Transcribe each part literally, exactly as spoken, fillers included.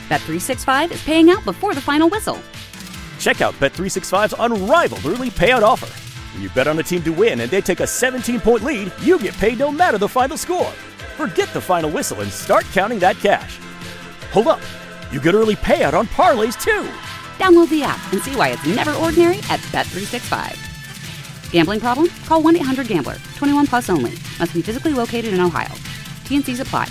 Bet three sixty-five is paying out before the final whistle. Check out Bet three sixty-five's unrivaled early payout offer. When you bet on a team to win and they take a seventeen-point lead, you get paid no matter the final score. Forget the final whistle and start counting that cash. Hold up. You get early payout on parlays, too. Download the app and see why it's never ordinary at Bet three sixty-five. Gambling problem? Call one eight hundred gambler. twenty-one plus only. Must be physically located in Ohio. T N Cs apply.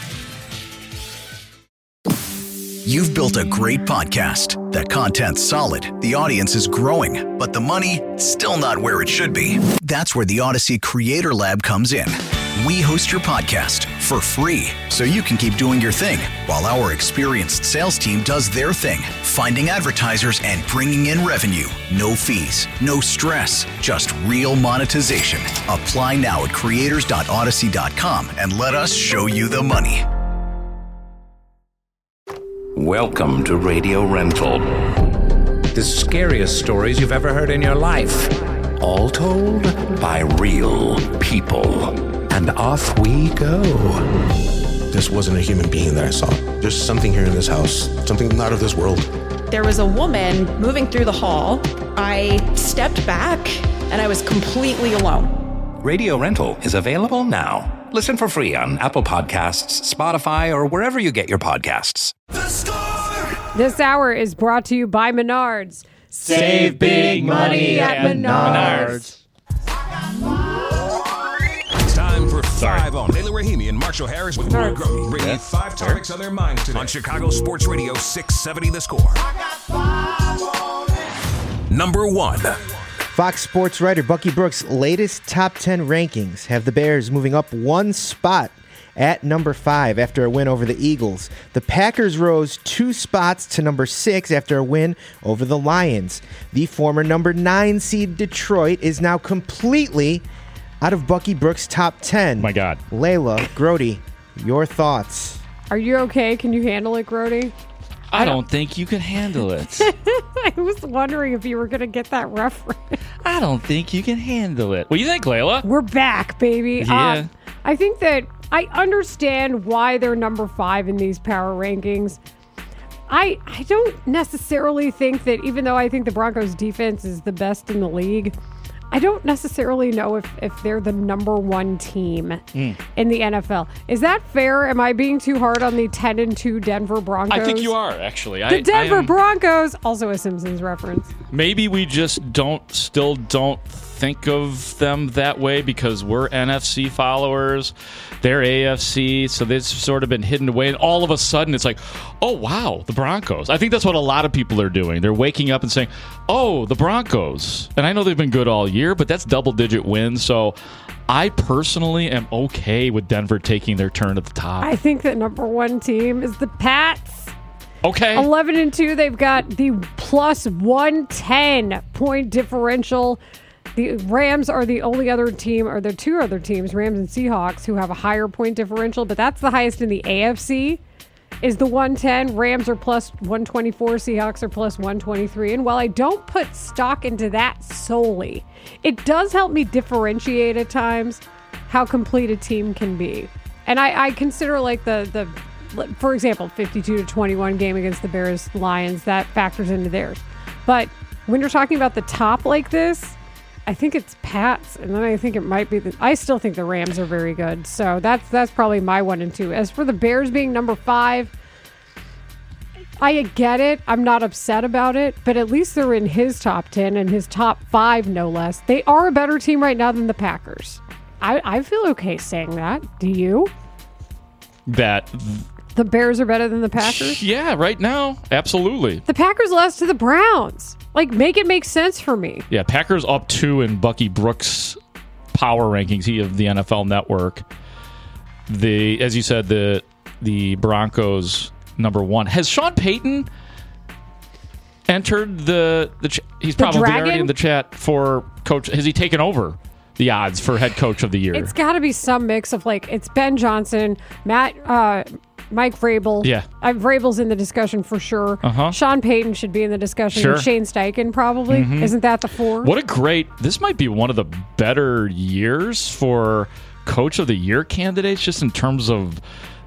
You've built a great podcast. The content's solid, the audience is growing, but the money, still not where it should be. That's where the Odyssey Creator Lab comes in. We host your podcast for free, so you can keep doing your thing, while our experienced sales team does their thing, finding advertisers and bringing in revenue. No fees, no stress, just real monetization. Apply now at creators dot odyssey dot com and let us show you the money. Welcome to Radio Rental. The scariest stories you've ever heard in your life. All told by real people. And off we go. This wasn't a human being that I saw. There's something here in this house, something not of this world. There was a woman moving through the hall. I stepped back and I was completely alone. Radio Rental is available now. Listen for free on Apple Podcasts, Spotify, or wherever you get your podcasts. The Score! This hour is brought to you by Menards. Save big money at Menards. It's time for Five on. Taylor Rahimi and Marshall Harris with Roy Grody, bringing yeah. five topics on their minds today on Chicago Sports Radio six seventy The Score. Number one. Fox Sports writer Bucky Brooks' latest top ten rankings have the Bears moving up one spot at number five after a win over the Eagles. The Packers rose two spots to number six after a win over the Lions. The former number nine seed Detroit is now completely out of Bucky Brooks' top ten. My God. Layla, Grody, your thoughts? Are you okay? Can you handle it, Grody? I don't think you can handle it. I was wondering if you were going to get that reference. I don't think you can handle it. What do you think, Layla? We're back, baby. Yeah. Uh, I think that I understand why they're number five in these power rankings. I I don't necessarily think that, even though I think the Broncos defense is the best in the league, I don't necessarily know if, if they're the number one team mm. in the N F L. Is that fair? Am I being too hard on the ten and two Denver Broncos? I think you are, actually. The I, Denver I am, Broncos, also a Simpsons reference. Maybe we just don't, still don't think of them that way because we're N F C followers. They're A F C, so they've sort of been hidden away. And all of a sudden, it's like, oh, wow, the Broncos. I think that's what a lot of people are doing. They're waking up and saying, oh, the Broncos. And I know they've been good all year, but that's double-digit wins. So I personally am okay with Denver taking their turn at the top. I think the number one team is the Pats. Okay. eleven and two, they've got the plus one ten point differential. The Rams are the only other team, or the two other teams, Rams and Seahawks, who have a higher point differential, but that's the highest in the A F C, is the one ten. Rams are plus one twenty-four, Seahawks are plus one twenty-three. And while I don't put stock into that solely, it does help me differentiate at times how complete a team can be. And I, I consider like the, the, for example, fifty-two to twenty-one game against the Bears Lions, that factors into theirs. But when you're talking about the top like this, I think it's Pats, and then I think it might be the. I still think the Rams are very good, so that's that's probably my one and two. As for the Bears being number five, I get it. I'm not upset about it, but at least they're in his top ten and his top five, no less. They are a better team right now than the Packers. I, I feel okay saying that. Do you? That the Bears are better than the Packers? Yeah, right now, absolutely. The Packers lost to the Browns. Like, make it make sense for me. Yeah, Packers up two in Bucky Brooks' power rankings. He of the N F L Network. The as you said, the the Broncos number one. Has Sean Payton entered the the? Ch- he's the probably Dragon? already in the chat for coach. Has he taken over the odds for head coach of the year? It's got to be some mix of like it's Ben Johnson, Matt. Uh, Mike Vrabel. Yeah. Uh, Vrabel's in the discussion for sure. Uh-huh. Sean Payton should be in the discussion. Sure. And Shane Steichen probably. Mm-hmm. Isn't that the four? What a great... This might be one of the better years for Coach of the Year candidates, just in terms of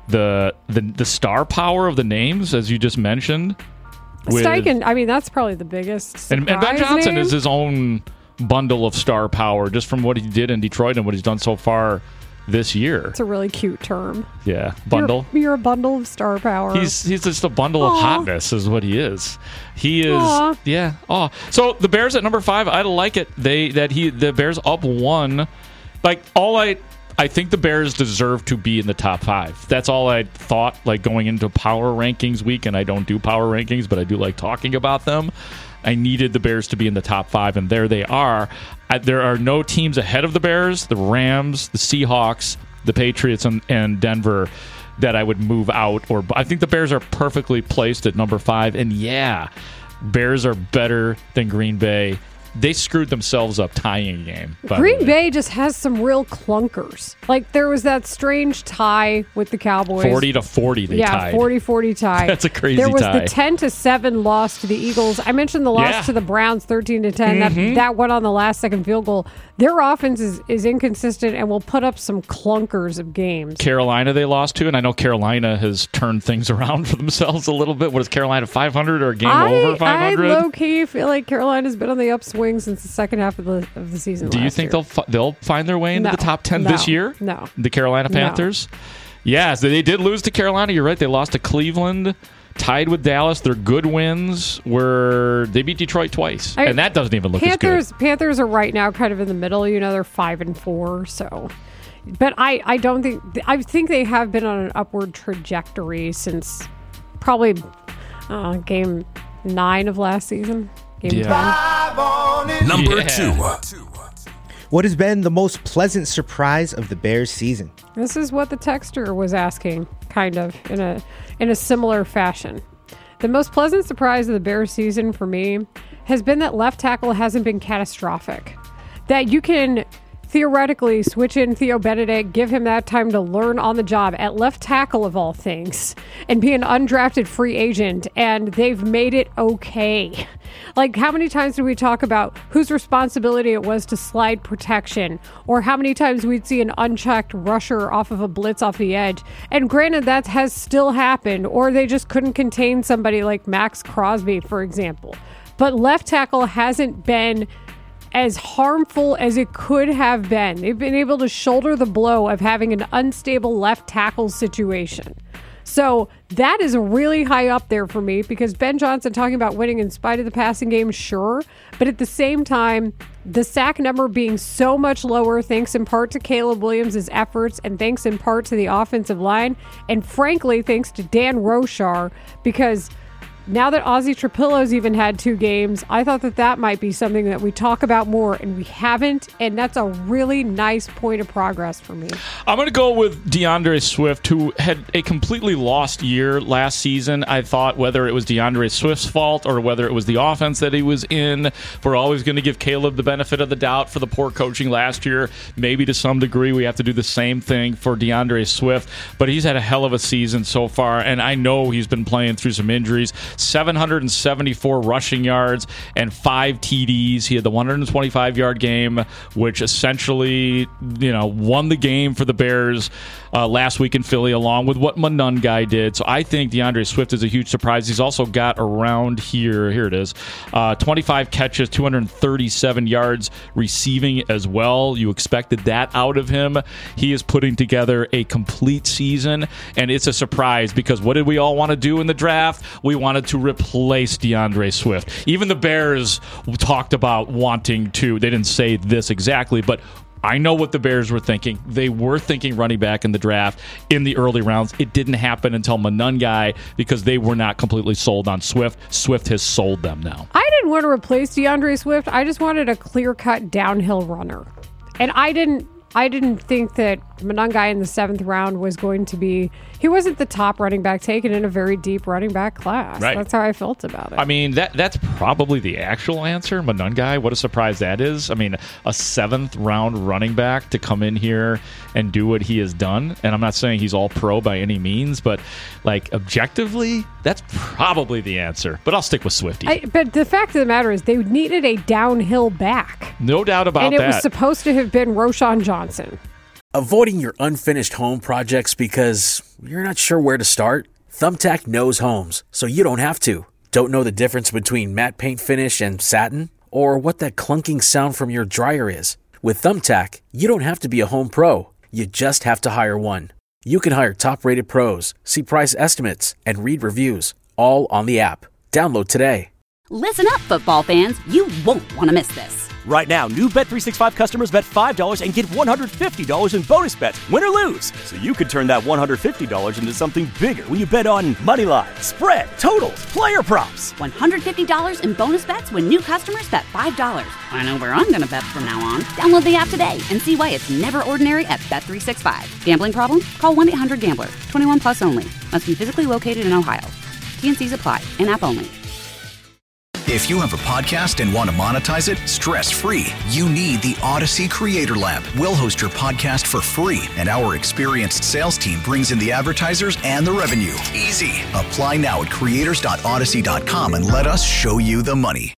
the the the star power of the names, as you just mentioned. With, Steichen, I mean, that's probably the biggest. And, and Ben Johnson name. is his own bundle of star power, just from what he did in Detroit and what he's done so far this year. It's a really cute term. Yeah, bundle. You're, you're a bundle of star power. He's he's just a bundle Aww. of hotness, is what he is. He is. Aww. Yeah. Oh, so the Bears at number five. I like it. They that he the Bears up one. Like all I. I think the Bears deserve to be in the top five. That's all I thought, like going into power rankings week, and I don't do power rankings, but I do like talking about them. I needed the Bears to be in the top five, and there they are. I, there are no teams ahead of the Bears, the Rams, the Seahawks, the Patriots, and, and Denver that I would move out. Or I think the Bears are perfectly placed at number five, and yeah, Bears are better than Green Bay. They screwed themselves up tying a game. Green Bay just has some real clunkers. Like, there was that strange tie with the Cowboys. forty to forty they yeah, tied. Yeah, forty forty tie. That's a crazy tie. There was tie. the ten to seven loss to the Eagles. I mentioned the loss Yeah. to the Browns, thirteen to ten. Mm-hmm. That, that went on the last second field goal. Their offense is, is inconsistent and will put up some clunkers of games. Carolina they lost to, and I know Carolina has turned things around for themselves a little bit. What is Carolina, five hundred or a game I, over five hundred? I low-key feel like Carolina's been on the upswing since the second half of the of the season. Do you last think year. they'll fi- they'll find their way into No. the top ten No. this year? No. The Carolina Panthers? No. Yeah, so they did lose to Carolina. You're right. They lost to Cleveland, tied with Dallas. Their good wins were they beat Detroit twice, I- and that doesn't even look Panthers, as good. Panthers are right now kind of in the middle. You know, they're five and four. So, but I, I don't think I think they have been on an upward trajectory since probably uh, game nine of last season. Game Yeah. ten. Number Yeah. two. What has been the most pleasant surprise of the Bears season? This is what the texter was asking, kind of in a in a similar fashion. The most pleasant surprise of the Bears season for me has been that left tackle hasn't been catastrophic. That you can theoretically switch in Theo Benedict, give him that time to learn on the job at left tackle of all things, and be an undrafted free agent, and they've made it okay. Like, how many times do we talk about whose responsibility it was to slide protection, or how many times we'd see an unchecked rusher off of a blitz off the edge? And granted, that has still happened, or they just couldn't contain somebody like Max Crosby, for example. But left tackle hasn't been as harmful as it could have been. They've been able to shoulder the blow of having an unstable left tackle situation. So that is really high up there for me, because Ben Johnson talking about winning in spite of the passing game, sure. But at the same time, the sack number being so much lower, thanks in part to Caleb Williams' efforts and thanks in part to the offensive line. And frankly, thanks to Dan Rochar, because now that Ozzie Trapillo's even had two games, I thought that that might be something that we talk about more, and we haven't, and that's a really nice point of progress for me. I'm going to go with DeAndre Swift, who had a completely lost year last season. I thought whether it was DeAndre Swift's fault or whether it was the offense that he was in, we're always going to give Caleb the benefit of the doubt for the poor coaching last year. Maybe to some degree we have to do the same thing for DeAndre Swift, but he's had a hell of a season so far, and I know he's been playing through some injuries. seven hundred seventy-four rushing yards and five T Ds. He had the one hundred twenty-five yard game, which essentially, you know, won the game for the Bears uh, last week in Philly, along with what Monangai did. So I think DeAndre Swift is a huge surprise. He's also got around here, here it is, uh, twenty-five catches, two hundred thirty-seven yards receiving as well. You expected that out of him. He is putting together a complete season, and it's a surprise because what did we all want to do in the draft? We wanted to replace DeAndre Swift. Even the Bears talked about wanting to. They didn't say this exactly, but I know what the Bears were thinking. They were thinking running back in the draft in the early rounds. It didn't happen until Monangai because they were not completely sold on Swift. Swift has sold them now. I didn't want to replace DeAndre Swift. I just wanted a clear-cut downhill runner. And I didn't I didn't think that Monangai in the seventh round was going to be... He wasn't the top running back taken in a very deep running back class. Right. That's how I felt about it. I mean, that that's probably the actual answer. Monangai, what a surprise that is. I mean, a seventh round running back to come in here and do what he has done. And I'm not saying he's all pro by any means, but like objectively, that's probably the answer. But I'll stick with Swifty. I, but the fact of the matter is they needed a downhill back. No doubt about and it that. was supposed to have been Roshan Johnson. Avoiding your unfinished home projects because you're not sure where to start? Thumbtack knows homes, so you don't have to. Don't know the difference between matte paint finish and satin? Or what that clunking sound from your dryer is? With Thumbtack, you don't have to be a home pro. You just have to hire one. You can hire top-rated pros, see price estimates, and read reviews, all on the app. Download today. Listen up, football fans. You won't want to miss this. Right now, new Bet three sixty-five customers bet five dollars and get one hundred fifty dollars in bonus bets, win or lose. So you could turn that one hundred fifty dollars into something bigger when you bet on money line, spread, totals, player props. one hundred fifty dollars in bonus bets when new customers bet five dollars. I know where I'm going to bet from now on. Download the app today and see why it's never ordinary at Bet three sixty-five. Gambling problem? Call one eight hundred gambler. twenty-one plus only. Must be physically located in Ohio. T N Cs apply. In-app only. If you have a podcast and want to monetize it stress-free, you need the Odyssey Creator Lab. We'll host your podcast for free, and our experienced sales team brings in the advertisers and the revenue. Easy. Apply now at creators dot odyssey dot com and let us show you the money.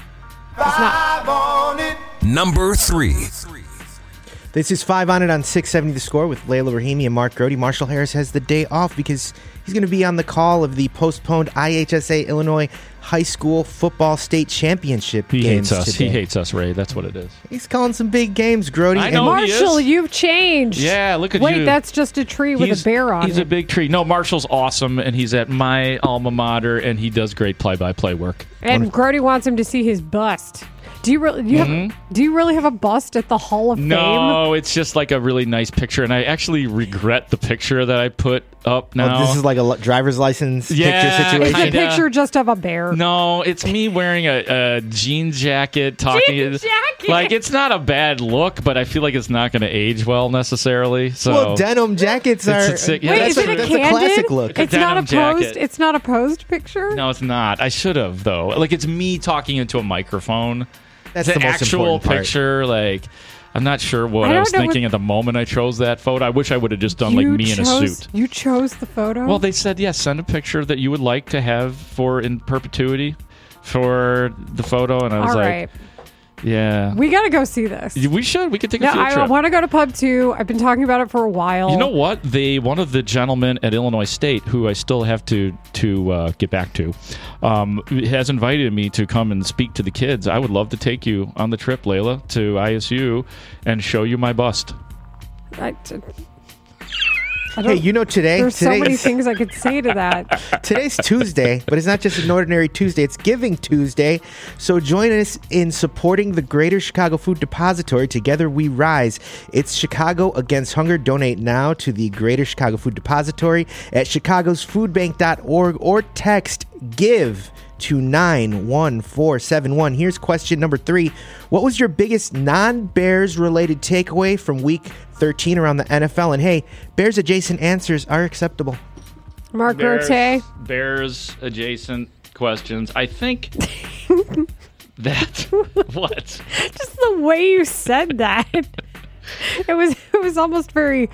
Five on it. Number three. This is Five on It on six seventy The Score with Layla Rahimi and Mark Grody. Marshall Harris has the day off because he's going to be on the call of the postponed I H S A Illinois High School Football State Championship He games hates us. today. He hates us, Ray. That's what it is. He's calling some big games, Grody. I know he is. Marshall, you've changed. Yeah, look at Wait, you. Wait, that's just a tree with He's- a bear on He's it. a big tree. No, Marshall's awesome, and he's at my alma mater, and he does great play-by-play work. And Grody wants him to see his bust. Do you really? Do you, Mhm. have, do you really have a bust at the Hall of Fame? No, it's just like a really nice picture, and I actually regret the picture that I put up now. Oh, this is like a li- driver's license Yeah, picture situation. It's a picture just of a bear. No, it's me wearing a, a jean jacket, talking. Jean jacket? Like, it's not a bad look, but I feel like it's not going to age well necessarily. So Well, denim jackets It's are. a sick- yeah, Wait, that's is a- it a that's a candid? classic look. It's A not a denim posed. jacket. It's not a posed picture. No, it's not. I should have though. Like, it's me talking into a microphone. That's the, the most actual important part. picture. Like, I'm not sure what I I, don't was know thinking what- at the moment I chose that photo. I wish I would have just done like You me in a chose- suit. You chose the photo. Well, they said, yes, send a picture that you would like to have for in perpetuity for the photo, and I was All like, right. yeah, We got to go see this. we should. We could take a No, field I trip. want to go to Pub two. I've been talking about it for a while. You know what? They one of the gentlemen at Illinois State, who I still have to to uh, get back to, um, has invited me to come and speak to the kids. I would love to take you on the trip, Layla, to I S U and show you my bust. I, t- I Hey, don't- you know today. There's so today many is- things I could say to that. Today's Tuesday, but it's not just an ordinary Tuesday. It's Giving Tuesday. So join us in supporting the Greater Chicago Food Depository. Together we rise. It's Chicago Against Hunger. Donate now to the Greater Chicago Food Depository at chicagos food bank dot org or text GIVE to nine one four seven one. Here's question number three. What was your biggest non-Bears related takeaway from week thirteen around the N F L? And hey, Bears adjacent answers are acceptable. Mark Bears, Rote. Bears adjacent questions. I think that what? Just the way you said that. It was it was almost very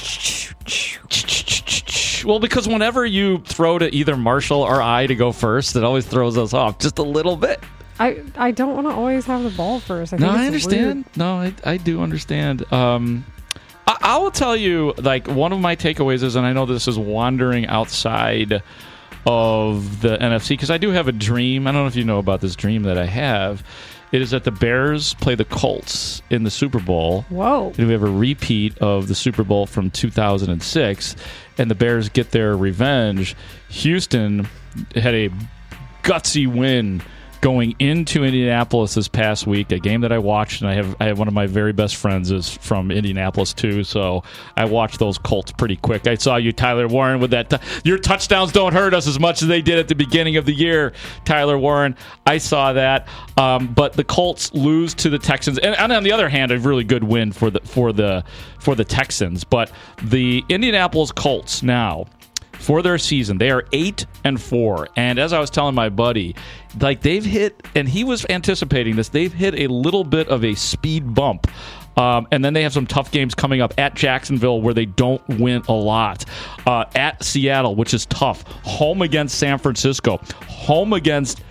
Well, because whenever you throw to either Marshall or I to go first, it always throws us off just a little bit. I, I don't want to always have the ball first. I No, think I it's understand. weird. No, I, I do understand. Um, I, I will tell you, like, one of my takeaways is, and I know this is wandering outside of the N F C, because I do have a dream. I don't know if you know about this dream that I have. It is that the Bears play the Colts in the Super Bowl. Whoa. And we have a repeat of the Super Bowl from two thousand six, and the Bears get their revenge. Houston had a gutsy win going into Indianapolis this past week, a game that I watched, and I have I have one of my very best friends is from Indianapolis too, so I watched those Colts pretty quick. I saw you, Tyler Warren, with that. T- your touchdowns don't hurt us as much as they did at the beginning of the year, Tyler Warren. I saw that, um, but the Colts lose to the Texans, and, and on the other hand, a really good win for the for the for the Texans. But the Indianapolis Colts now, for their season, they are eight and four. And as I was telling my buddy, like they've hit, and he was anticipating this, they've hit a little bit of a speed bump. Um, and then they have some tough games coming up at Jacksonville where they don't win a lot. Uh, at Seattle, which is tough. Home against San Francisco. Home against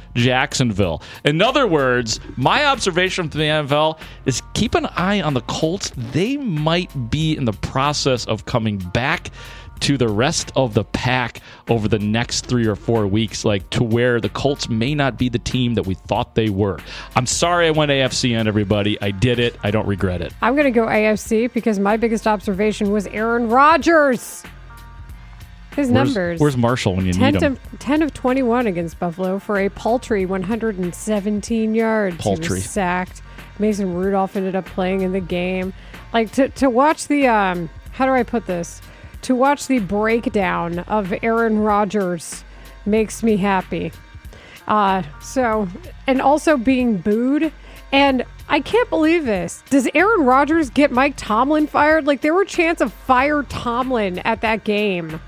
Jacksonville. In other words, my observation from the N F L is keep an eye on the Colts. They might be in the process of coming back to the rest of the pack over the next three or four weeks, like to where the Colts may not be the team that we thought they were. I'm sorry I went A F C on everybody. I did it. I don't regret it. I'm going to go A F C because my biggest observation was Aaron Rodgers. His where's, numbers. Where's Marshall when you need him? To, ten of twenty-one against Buffalo for a paltry one hundred seventeen yards. Paltry. He was sacked. Mason Rudolph ended up playing in the game. Like to, to watch the, um, how do I put this? To watch the breakdown of Aaron Rodgers makes me happy. Uh, so, and also being booed. And I can't believe this. Does Aaron Rodgers get Mike Tomlin fired? Like, there were chants of fire Tomlin at that game.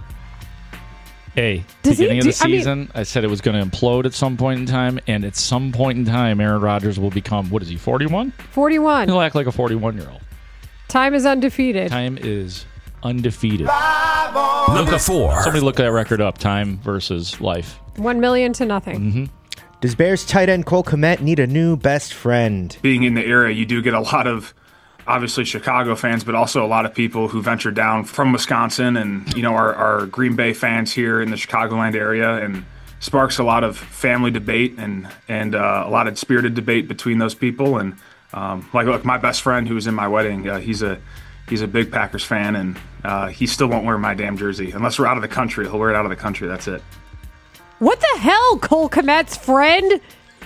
Hey, Does beginning he, of the do, season, I, mean, I said it was going to implode at some point in time, and at some point in time, Aaron Rodgers will become, what is he, forty-one? forty-one. He'll act like a forty-one-year-old. Time is undefeated. Time is undefeated. Number four. Somebody look that record up. Time versus life. One million to nothing. Mm-hmm. Does Bears tight end Cole Kmet need a new best friend? Being in the area, you do get a lot of, obviously, Chicago fans, but also a lot of people who venture down from Wisconsin and, you know, our, our Green Bay fans here in the Chicagoland area, and sparks a lot of family debate and, and uh, a lot of spirited debate between those people. And, um, like, look, my best friend who was in my wedding, uh, he's a He's a big Packers fan, and uh, he still won't wear my damn jersey. Unless we're out of the country, he'll wear it out of the country. That's it. What the hell, Cole Kmet's friend?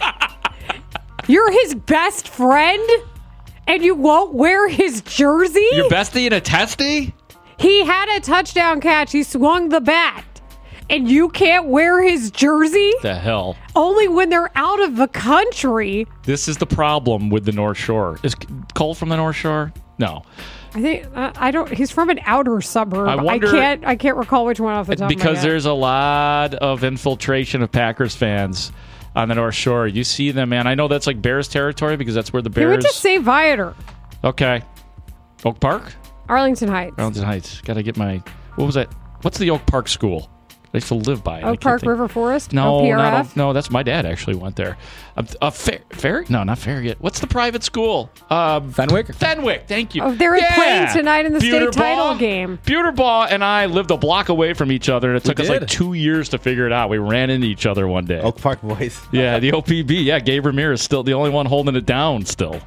You're his best friend, and you won't wear his jersey? Your bestie and a testy? He had a touchdown catch. He swung the bat, and you can't wear his jersey? The hell? Only when they're out of the country. This is the problem with the North Shore. Is Cole from the North Shore? No. I think uh, I don't. He's from an outer suburb. I, wonder, I can't. I can't recall which one off the top because of my head. There's a lot of infiltration of Packers fans on the North Shore. You see them, man. I know that's like Bears territory because that's where the Bears. He went to Saint Viator. Okay, Oak Park, Arlington Heights. Arlington Heights. Got to get my. What was that? What's the Oak Park school? I used to live by it. Oak Park River Forest? No, O P R F? not, no, that's my dad actually went there. A, a fair, fair? No, not Farragut. What's the private school? Um, Fenwick? Fenwick, thank you. Oh, they're yeah. playing tonight in the Buterbaugh, state title game. Buterbaugh and I lived a block away from each other, and it We took us did. like two years to figure it out. We ran into each other one day. Oak Park boys. Yeah, the O P B. Yeah, Gabe Ramirez still the only one holding it down still.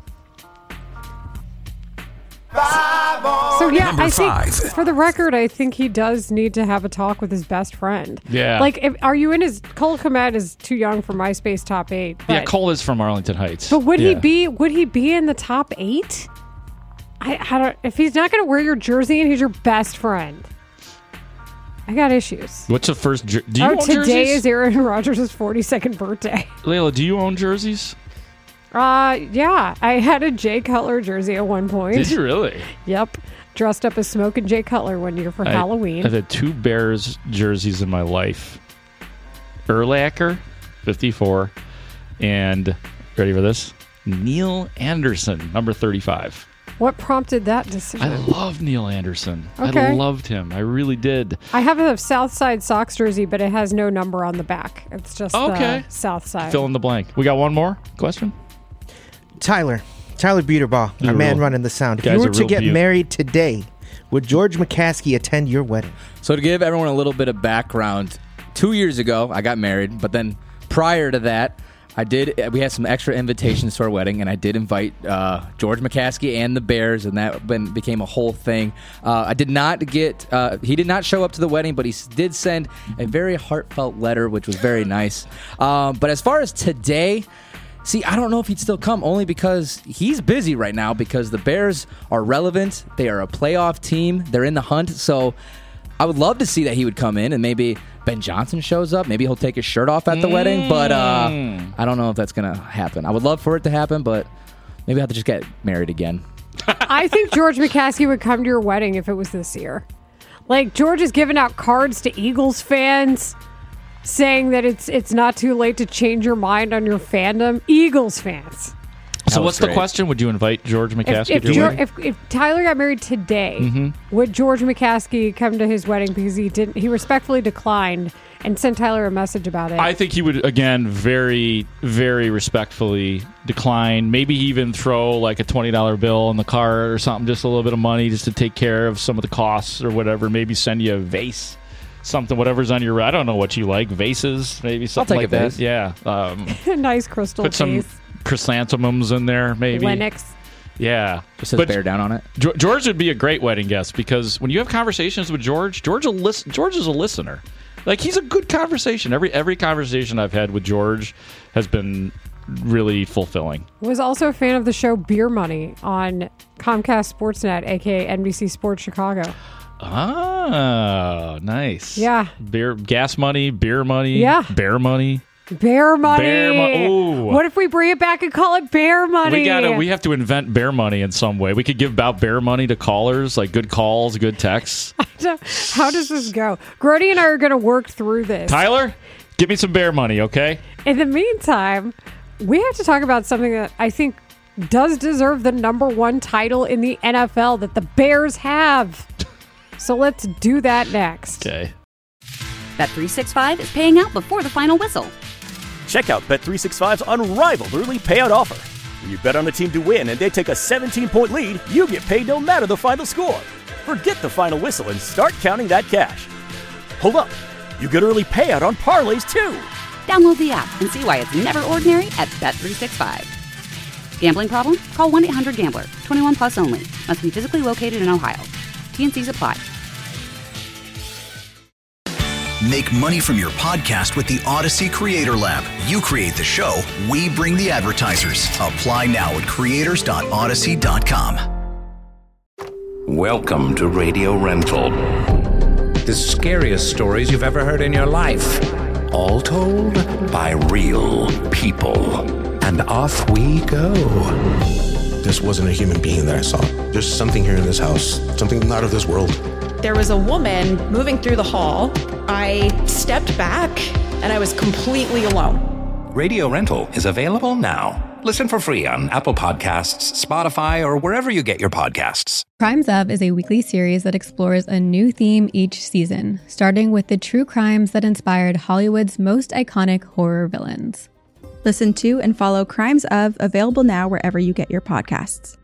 So yeah, Number I think five. for the record, I think he does need to have a talk with his best friend. Yeah. Like, if, are you in his Cole Kmet is too young for MySpace top eight? But, Yeah, Cole is from Arlington Heights. but would he Yeah. be? Would he be in the top eight? I, I don't. If he's not going to wear your jersey and he's your best friend, I got issues. What's the first? Jer- do you oh, own today jerseys? is Aaron Rodgers' forty-second birthday. Layla, do you own jerseys? Uh, yeah, I had a Jay Cutler jersey at one point. Did you really? Yep. Dressed up as Smoking Jay Cutler one year for I- Halloween. I've had two Bears jerseys in my life. Urlacher, fifty-four, and ready for this? Neil Anderson, number thirty-five. What prompted that decision? I love Neil Anderson. Okay. I loved him. I really did. I have a Southside Sox jersey, but it has no number on the back. It's just Okay. the Southside. Fill in the blank. We got one more question? Tyler. Tyler Buterbaugh, You're our a man real- running the sound. If guy's you a were to real get beaut. married today, would George McCaskey attend your wedding? So to give everyone a little bit of background, two years ago I got married, but then prior to that, I did. We had some extra invitations to our wedding, and I did invite uh, George McCaskey and the Bears, and that been, became a whole thing. Uh, I did not get. Uh, he did not show up to the wedding, but he s- did send a very heartfelt letter, which was very nice. Um, but as far as today. See, I don't know if he'd still come, only because he's busy right now because the Bears are relevant. They are a playoff team. They're in the hunt. So I would love to see that he would come in and maybe Ben Johnson shows up. Maybe he'll take his shirt off at the Mm. wedding. But uh, I don't know if that's going to happen. I would love for it to happen, but maybe I have to just get married again. I think George McCaskey would come to your wedding if it was this year. Like, George is giving out cards to Eagles fans saying that it's it's not too late to change your mind on your fandom. Eagles fans. So what's the question? Would you invite George McCaskey If, to if, your Geor- wedding? if, if Tyler got married today, Mhm. would George McCaskey come to his wedding because he didn't? He respectfully declined and sent Tyler a message about it. I think he would, again, very, very respectfully decline. Maybe even throw like a twenty dollar bill in the car or something, just a little bit of money just to take care of some of the costs or whatever. Maybe send you a vase, something, whatever's on your, I don't know what you like, vases, maybe something I'll take like a that. vase. Yeah. Um, a nice crystal put some vase. chrysanthemums in there, maybe. Linux. Yeah. Just says bear down on it. George would be a great wedding guest because when you have conversations with George, George, will listen, George is a listener. Like, he's a good conversation. Every every conversation I've had with George has been really fulfilling. Was also a fan of the show Beer Money on Comcast Sportsnet, a k a. N B C Sports Chicago. Ah, nice. Yeah. Beer, gas money, beer money, Yeah. bear money. Bear money. Bear mo- Ooh. What if we bring it back and call it bear money? We gotta. We have to invent bear money in some way. We could give out bear money to callers, like good calls, good texts. How does this go? Grody and I are going to work through this. Tyler, give me some bear money, okay? In the meantime, we have to talk about something that I think does deserve the number one title in the N F L that the Bears have. So let's do that next. Okay. Bet three sixty-five is paying out before the final whistle. Check out Bet three sixty-five's unrivaled early payout offer. When you bet on a team to win and they take a seventeen-point lead, you get paid no matter the final score. Forget the final whistle and start counting that cash. Hold up. You get early payout on parlays, too. Download the app and see why it's never ordinary at Bet three sixty-five. Gambling problem? Call one eight hundred gambler. twenty-one plus only. Must be physically located in Ohio. T and C's apply. Make money from your podcast with the Odyssey Creator Lab. You create the show, we bring the advertisers. Apply now at creators dot odyssey dot com. Welcome to Radio Rental. The scariest stories you've ever heard in your life. All told by real people. And off we go. This wasn't a human being that I saw. There's something here in this house, something not of this world. There was a woman moving through the hall. I stepped back and I was completely alone. Radio Rental is available now. Listen for free on Apple Podcasts, Spotify, or wherever you get your podcasts. Crimes Of is a weekly series that explores a new theme each season, starting with the true crimes that inspired Hollywood's most iconic horror villains. Listen to and follow Crimes Of, available now wherever you get your podcasts.